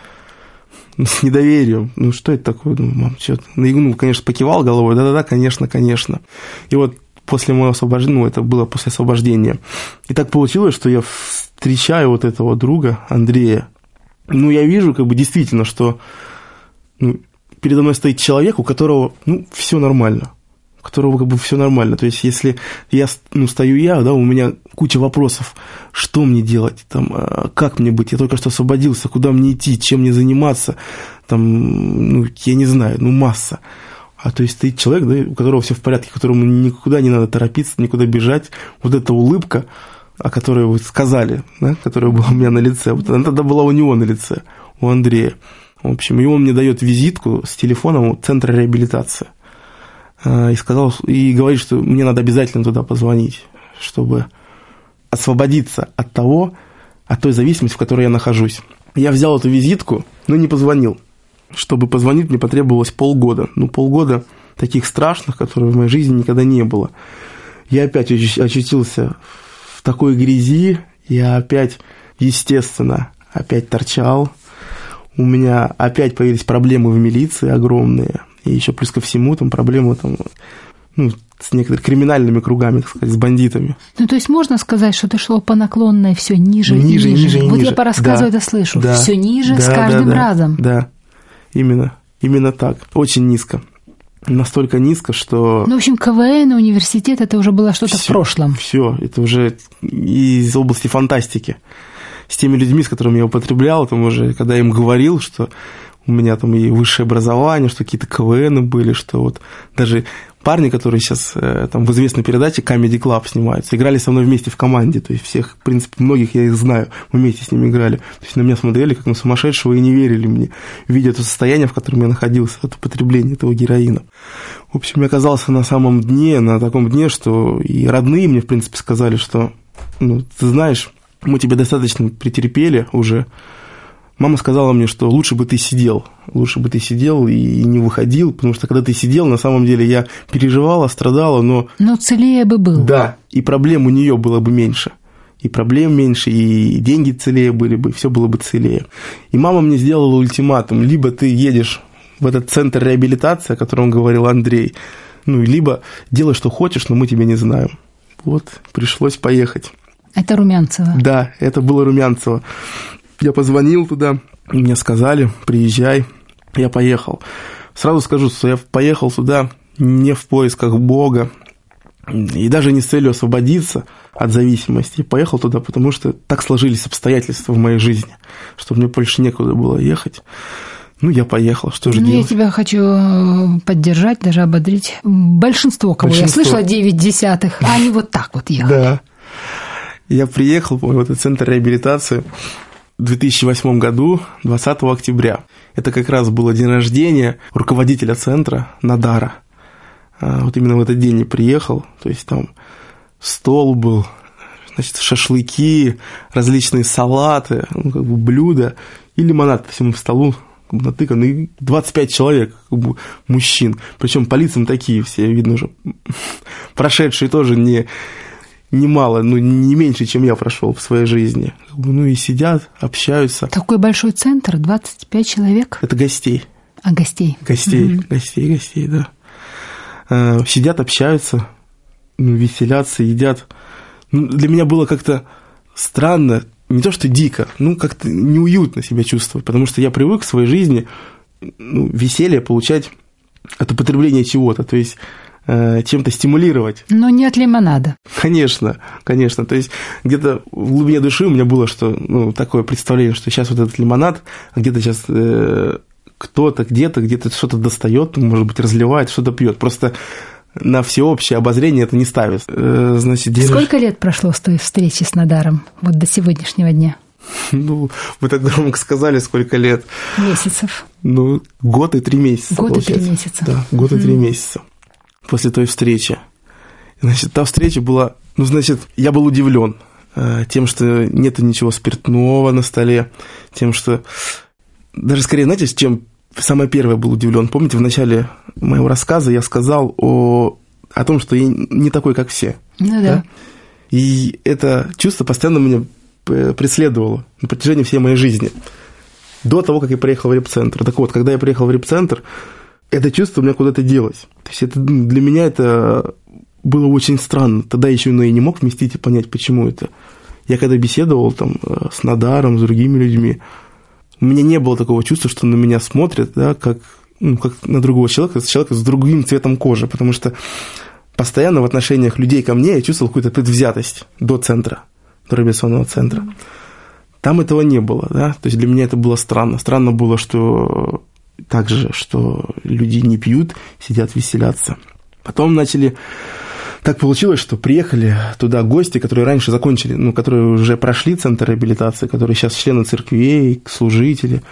с недоверием, ну, что это такое, ну, мам, что ты? Ну, конечно, покивал головой, да-да-да, конечно, конечно. И вот после моего освобождения, ну, это было после освобождения, и так получилось, что я встречаю вот этого друга Андрея. Ну, я вижу, как бы, действительно, что ну, передо мной стоит человек, у которого, ну, все нормально, у которого, как бы, все нормально. То есть, если я, ну, стою я, да, у меня куча вопросов, что мне делать, там, как мне быть, я только что освободился, куда мне идти, чем мне заниматься, там, ну, я не знаю, ну, масса. А то есть, стоит человек, да, у которого все в порядке, которому никуда не надо торопиться, никуда бежать, вот эта улыбка, о которой вы сказали, да, которая была у меня на лице, вот она тогда была у него на лице, у Андрея. В общем, и он мне дает визитку с телефоном Центра реабилитации. И сказал, и говорит, что мне надо обязательно туда позвонить, чтобы освободиться от того, от той зависимости, в которой я нахожусь. Я взял эту визитку, но не позвонил. Чтобы позвонить, мне потребовалось полгода. Ну, полгода таких страшных, которые в моей жизни никогда не было. Я опять очутился в такой грязи, я опять, естественно, опять торчал. У меня опять появились проблемы в милиции огромные. И еще плюс ко всему там проблемы там, ну, с некоторыми криминальными кругами, так сказать, с бандитами. Ну, то есть можно сказать, что ты шло по наклонной все ниже, ниже и ниже. ниже и вот ниже. Я по рассказу да, это слышу. Да, все ниже да, с каждым да, да, разом. Да, именно, именно так. Очень низко. Настолько низко, что... Ну, в общем, КВН, университет, это уже было что-то всё, в прошлом. Все, это уже из области фантастики. С теми людьми, с которыми я употреблял, там уже, когда я им говорил, что у меня там и высшее образование, что какие-то КВНы были, что вот даже парни, которые сейчас там в известной передаче Comedy Club снимаются, играли со мной вместе в команде, то есть всех, в принципе, многих я их знаю, мы вместе с ними играли, то есть на меня смотрели как на сумасшедшего и не верили мне, видя то состояние, в котором я находился от употребления этого героина. В общем, я оказался на самом дне, на таком дне, что и родные мне, в принципе, сказали, что, ну, ты знаешь, мы тебя достаточно претерпели уже. Мама сказала мне, что лучше бы ты сидел, лучше бы ты сидел и не выходил, потому что когда ты сидел, на самом деле я переживала, страдала, но... Но целее бы был. Да, и проблем у нее было бы меньше, и проблем меньше, и деньги целее были бы, и все было бы целее. И мама мне сделала ультиматум, либо ты едешь в этот центр реабилитации, о котором говорил Андрей, ну, либо делай, что хочешь, но мы тебя не знаем. Вот, пришлось поехать. Это Румянцево. Да, это было Румянцево. Я позвонил туда, и мне сказали, приезжай, я поехал. Сразу скажу, что я поехал туда не в поисках Бога, и даже не с целью освободиться от зависимости. Я поехал туда, потому что так сложились обстоятельства в моей жизни, что мне больше некуда было ехать. Ну, я поехал, что же ну, делать? Я тебя хочу поддержать, даже ободрить. Большинство, кого Большинство. я слышала, девять десятых, а они вот так вот ехали. Да. Я приехал в этот центр реабилитации в две тысячи восьмом году, двадцатого октября. Это как раз было день рождения руководителя центра Надара. Вот именно в этот день я приехал, то есть там стол был, значит, шашлыки, различные салаты, ну, как бы блюда и лимонад по всему столу как бы натыкан, и двадцать пять человек, как бы, мужчин, причем по лицам такие все, видно уже, прошедшие тоже не... немало, ну, не меньше, чем я прошел в своей жизни. Ну, и сидят, общаются. Такой большой центр, двадцать пять человек? Это гостей. А, гостей. Гостей, угу. гостей, гостей, да. Сидят, общаются, ну, веселятся, едят. Ну, для меня было как-то странно, не то что дико, ну, как-то неуютно себя чувствовать, потому что я привык в своей жизни, ну, веселье получать от употребления чего-то, то есть чем-то стимулировать. Но не от лимонада. Конечно, конечно. То есть где-то в глубине души у меня было что, ну, такое представление, что сейчас вот этот лимонад, а где-то сейчас э, кто-то где-то, где-то что-то достает, может быть, разливает, что-то пьет. Просто на всеобщее обозрение это не ставит. Э, значит, день... Сколько лет прошло с той встречи с Надаром, вот до сегодняшнего дня? Ну, вы так громко сказали, сколько лет. Месяцев. Ну, год и три месяца. Год получается. и три месяца. Да, год и три месяца. После той встречи. Значит, та встреча была, ну, значит, я был удивлен э, тем, что нет ничего спиртного на столе, тем, что даже скорее, знаете, чем самое первое был удивлен. Помните, в начале моего рассказа я сказал о, о том, что я не такой, как все. Ну да. да? И это чувство постоянно меня преследовало на протяжении всей моей жизни. До того, как я приехал в реп-центр. Так вот, когда я приехал в реп-центр, это чувство у меня куда-то делось. То есть это, для меня это было очень странно. Тогда еще ну, я не мог вместить и понять, почему это. Я когда беседовал там, с Надаром, с другими людьми, у меня не было такого чувства, что на меня смотрят, да, как, ну, как на другого человека, человека с другим цветом кожи, потому что постоянно в отношениях людей ко мне я чувствовал какую-то предвзятость до центра, до реабилитационного центра. Там этого не было, да, то есть для меня это было странно. Странно было, что также, что люди не пьют, сидят, веселятся. Потом начали... Так получилось, что приехали туда гости, которые раньше закончили, ну, которые уже прошли центр реабилитации, которые сейчас члены церквей, служители,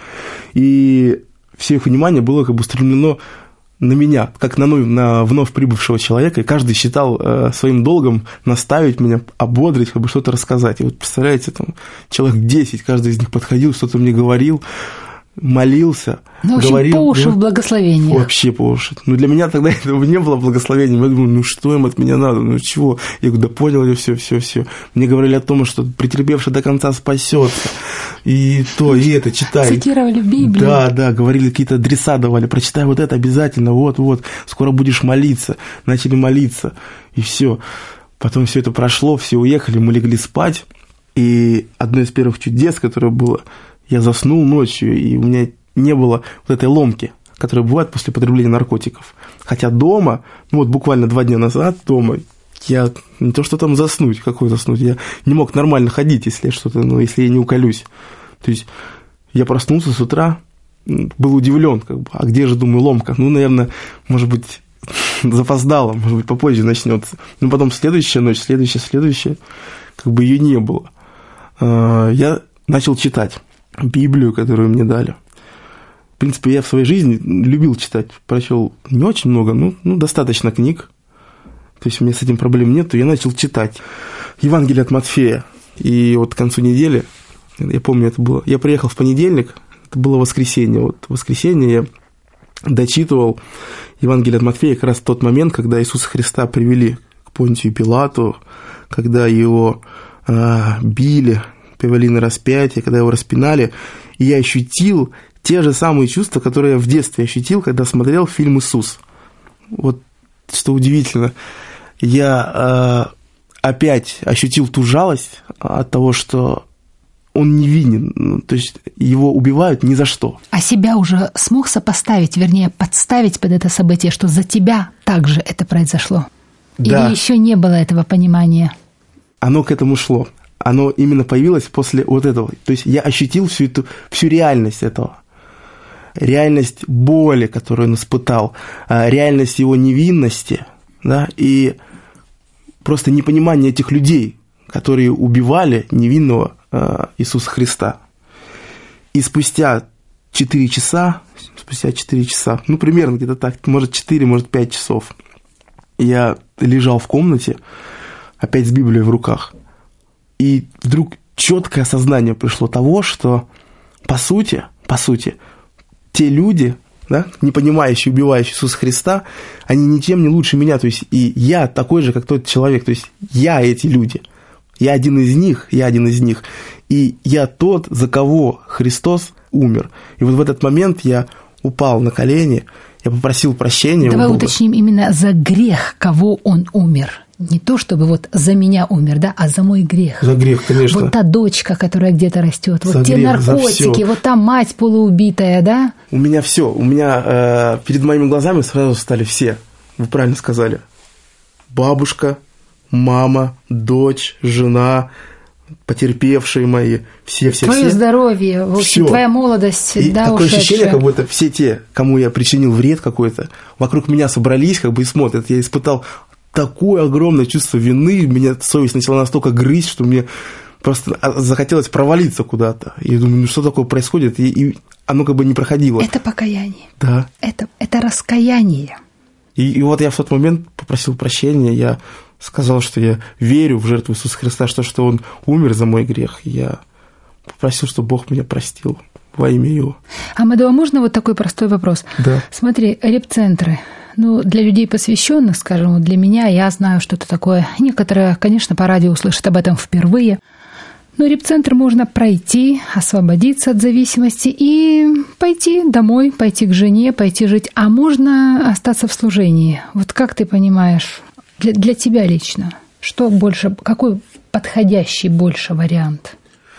и все их внимание было как бы устремлено на меня, как на, на вновь прибывшего человека, и каждый считал э, своим долгом наставить меня, ободрить, как бы что-то рассказать. И вот представляете, там человек десять, каждый из них подходил, что-то мне говорил, молился, ну, вообще говорил. по уши в благословениях. Вообще по уши. Ну, для меня тогда этого не было благословения. Я думаю, ну, что им от меня надо? Ну, чего? Я говорю, да понял я все, все, все. Мне говорили о том, что претерпевший до конца спасется. И то, и это, читай. Цитировали Библию. Да, да, говорили, какие-то адреса давали. Прочитай вот это обязательно, вот, вот. Скоро будешь молиться. Начали молиться. И все. Потом все это прошло, все уехали, мы легли спать. И одно из первых чудес, которое было... Я заснул ночью, и у меня не было вот этой ломки, которая бывает после потребления наркотиков. Хотя дома, ну вот буквально два дня назад дома, я не то что там заснуть, какой заснуть, я не мог нормально ходить, если я что-то, ну, если я не уколюсь. То есть я проснулся с утра, был удивлен, как бы, а где же, думаю, ломка? Ну, наверное, может быть, запоздало, может быть, попозже начнется. Но потом следующая ночь, следующая, следующая, как бы ее не было. Я начал читать Библию, которую мне дали. В принципе, я в своей жизни любил читать. Прочел не очень много, но ну, достаточно книг. То есть у меня с этим проблем нет. Я начал читать Евангелие от Матфея. И вот к концу недели, я помню, это было... Я приехал в понедельник, это было воскресенье. Вот в воскресенье я дочитывал Евангелие от Матфея как раз в тот момент, когда Иисуса Христа привели к Понтию Пилату, когда его а, били, привели на распятие, когда его распинали, и я ощутил те же самые чувства, которые я в детстве ощутил, когда смотрел фильм «Иисус». Вот что удивительно, я э, опять ощутил ту жалость от того, что он невинен, то есть его убивают ни за что. А себя уже смог сопоставить, вернее, подставить под это событие, что за тебя также это произошло? Да. Или еще не было этого понимания? Оно к этому шло. Оно именно появилось после вот этого. То есть я ощутил всю эту, всю реальность этого. Реальность боли, которую он испытал, реальность его невинности, да, и просто непонимание этих людей, которые убивали невинного Иисуса Христа. И спустя четыре часа, спустя четыре часа, ну, примерно где-то так, может, четыре, может, пять часов, я лежал в комнате, опять с Библией в руках. И вдруг четкое осознание пришло того, что, по сути, по сути, те люди, да, не понимающие, убивающие Иисуса Христа, они ничем не лучше меня. То есть и я такой же, как тот человек. То есть я эти люди. Я один из них, я один из них. И я тот, за кого Христос умер. И вот в этот момент я упал на колени, я попросил прощения. Давай уточним именно за грех, кого он умер. Не то, чтобы вот за меня умер, да, а за мой грех. За грех, конечно. Вот та дочка, которая где-то растет, вот за те грех, наркотики, вот та мать полуубитая, да? У меня все, у меня э, перед моими глазами сразу стали все. Вы правильно сказали. Бабушка, мама, дочь, жена, потерпевшие мои, все, все, Твое все. здоровье, в общем, твоя молодость, и да, такое ушедшая. ощущение, как будто все те, кому я причинил вред какой-то, вокруг меня собрались, как бы и смотрят. Я испытал такое огромное чувство вины, меня совесть начала настолько грызть, что мне просто захотелось провалиться куда-то. И я думаю, ну что такое происходит? И, и оно как бы не проходило. Это покаяние. Да. Это, это раскаяние. И, и вот я в тот момент попросил прощения, я сказал, что я верю в жертву Иисуса Христа, что, что Он умер за мой грех. И я попросил, чтобы Бог меня простил. во имя Его. Амадо, а можно вот такой простой вопрос? Да. Смотри, репцентры. Ну, для людей посвященных, скажем, вот для меня, я знаю, что это такое. Некоторые, конечно, по радио услышат об этом впервые. Но репцентр можно пройти, освободиться от зависимости и пойти домой, пойти к жене, пойти жить. А можно остаться в служении. Вот как ты понимаешь, для, для тебя лично, что больше, какой подходящий больше вариант?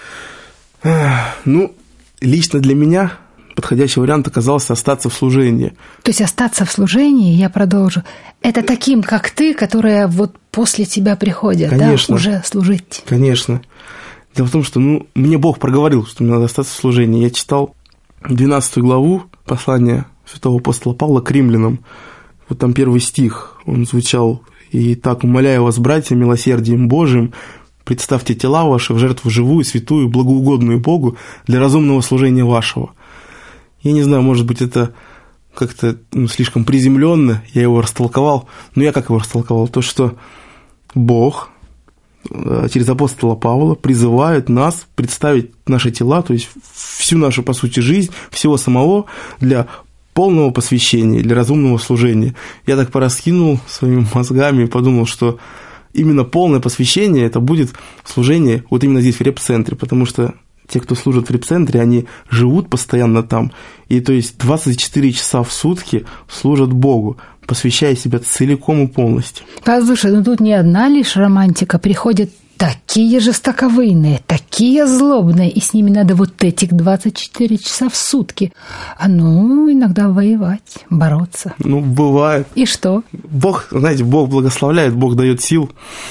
Ну, лично для меня подходящий вариант оказался остаться в служении. То есть остаться в служении, я продолжу, это таким, как ты, которые вот после тебя приходят, конечно, да, уже служить? Конечно. Дело в том, что ну, мне Бог проговорил, что мне надо остаться в служении. Я читал двенадцатую главу послания святого апостола Павла к римлянам. Вот там первый стих, он звучал: «И так умоляю вас, братья, милосердием Божиим, представьте тела ваши в жертву живую, святую, благоугодную Богу для разумного служения вашего». Я не знаю, может быть, это как-то ну, слишком приземленно, я его растолковал. Но я как его растолковал? То, что Бог через апостола Павла призывает нас представить наши тела, то есть всю нашу, по сути, жизнь, всего самого для полного посвящения, для разумного служения. Я так пораскинул своими мозгами и подумал, что именно полное посвящение – это будет служение вот именно здесь, в репцентре, потому что те, кто служит в репцентре, они живут постоянно там, и то есть двадцать четыре часа в сутки служат Богу, посвящая себя целиком и полностью. Послушай, ну тут не одна лишь романтика, приходят такие жестоковыйные, такие злобные, и с ними надо вот этих двадцать четыре часа в сутки. А ну, иногда воевать, бороться. Ну, бывает. И что? Бог, знаете, Бог благословляет, Бог дает сил,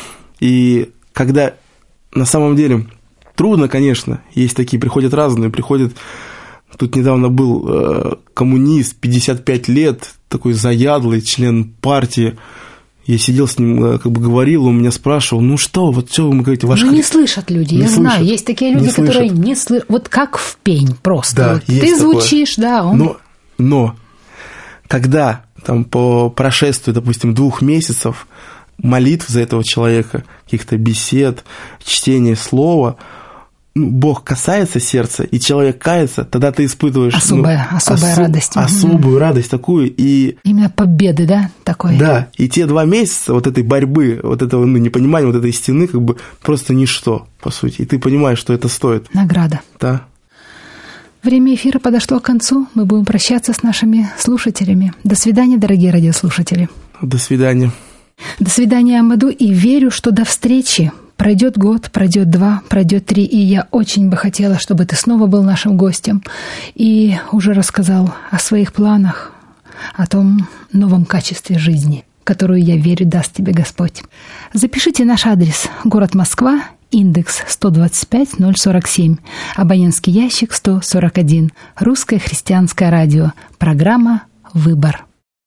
и когда на самом деле трудно, конечно, есть такие, приходят разные, приходят... Тут недавно был э, коммунист, пятьдесят пять лет, такой заядлый член партии. Я сидел с ним, э, как бы говорил, он меня спрашивал, ну что, вот что вы говорите, ваш... Ну, не слышат люди, не я слышат. знаю, есть такие люди, Не которые слышат. не слышат, вот как в пень просто. Да, вот есть ты такое. звучишь, да, он... Но, но когда там по прошествию, допустим, двух месяцев молитв за этого человека, каких-то бесед, чтения слова, Бог касается сердца, и человек кается, тогда ты испытываешь... Особая, ну, особая осо- радость. Особую mm-hmm. радость такую. И... Именно победы, да, такой? Да, и те два месяца вот этой борьбы, вот этого ну, непонимания, вот этой стены, как бы просто ничто, по сути. И ты понимаешь, что это стоит. Награда. Да. Время эфира подошло к концу. Мы будем прощаться с нашими слушателями. До свидания, дорогие радиослушатели. До свидания. До свидания, Амаду, и верю, что до встречи. Пройдет год, пройдет два, пройдет три, и я очень бы хотела, чтобы ты снова был нашим гостем и уже рассказал о своих планах, о том новом качестве жизни, которую, я верю, даст тебе Господь. Запишите наш адрес: город Москва, индекс сто двадцать пять ноль сорок семь, абонентский ящик сто сорок один, Русское христианское радио, программа «Выбор».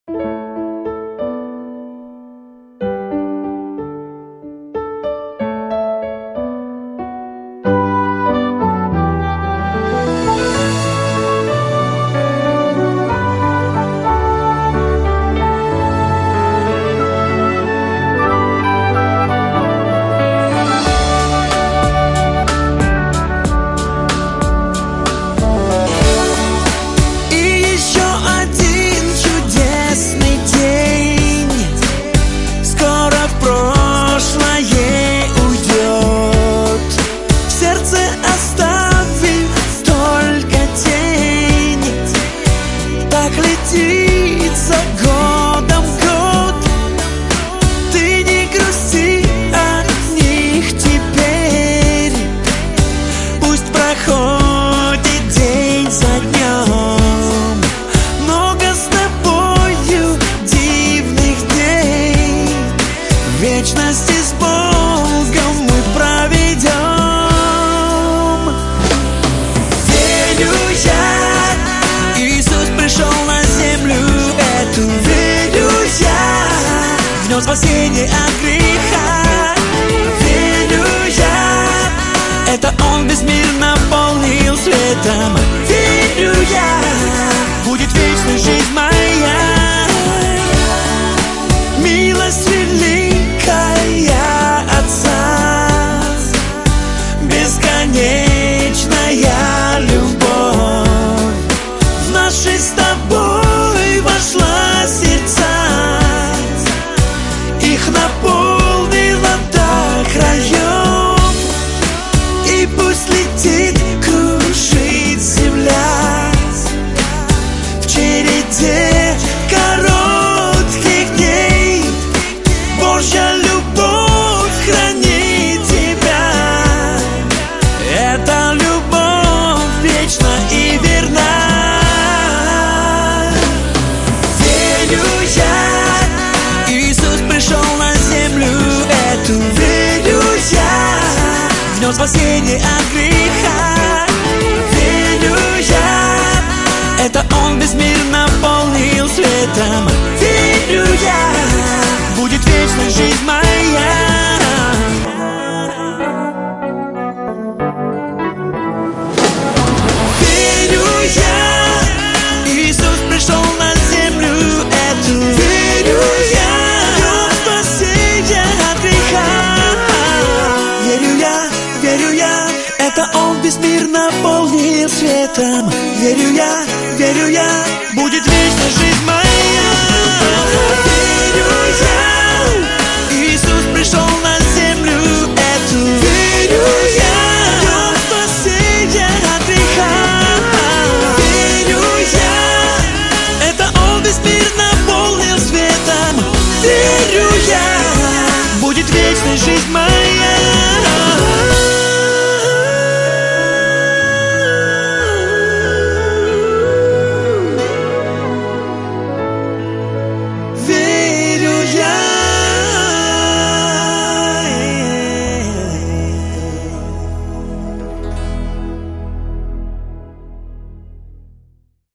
Спасение от греха. Верю я, это Он весь мир наполнил светом. Верю я, будет вечная жизнь моя. Милость великая Отца, бесконечная любовь. жизнь с тобой вошла в сердца, их наполнила до краев, и пусть летит, кружит земля в череде коротких дней. Божья любовь хранит тебя, эта любовь вечна и верна. Верю я, Иисус пришел на землю эту, верю я, внес спасение от греха. Верю я, это Он весь мир наполнил светом. Верю я, будет вечная жизнь моя. Верю я, Иисус пришел на землю эту, верю я, внес спасение от греха. Верю я, верю я, это Он весь мир наполнил светом. Верю я, верю я, будет вечная жизнь моя. Верю я, Иисус пришел на землю эту, верю я, внес спасение от греха. Верю я, это Он весь мир наполнил светом. Верю я, будет вечная жизнь моя.